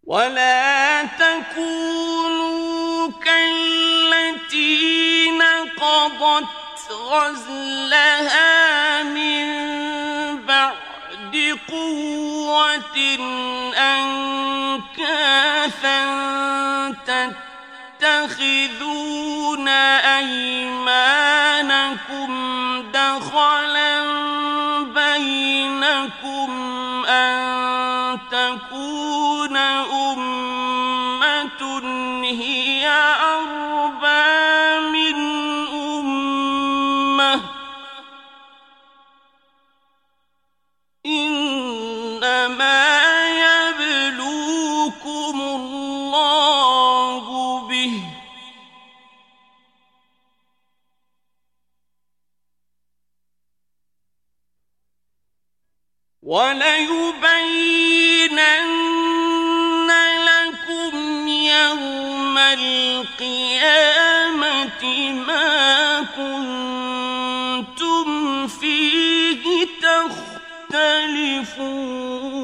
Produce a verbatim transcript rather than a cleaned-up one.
ولا تكونوا كالتي نقضت غزلها من بعد قوة أنكاثا تتخذون أيمانكم دخلا بينكم أن تكون أمة هي أربى من أمة إنما يبلوكم الله به وليبينن لكم يوم القيامة ما كنتم فيه تختلفون